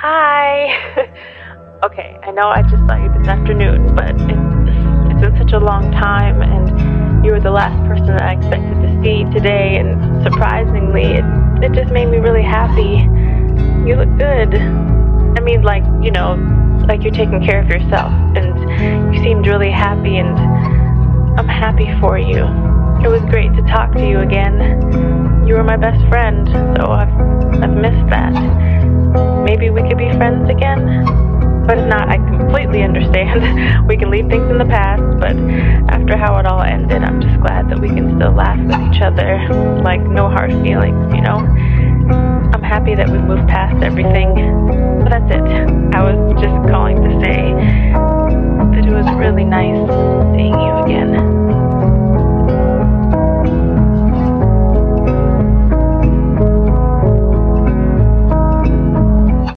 Hi. Okay, I know I just saw you this afternoon, but it's been such a long time, and you were the last person that I expected to see today, and surprisingly, it just made me really happy. You look good. I mean, like you're taking care of yourself, and you seemed really happy, and I'm happy for you. It was great to talk to you again. You were my best friend, so I've missed that. Maybe we could be friends again? But if not, I completely understand. We can leave things in the past, but after how it all ended, I'm just glad that we can still laugh with each other, like no hard feelings, you know? I'm happy that we moved past everything, but that's it. I was just calling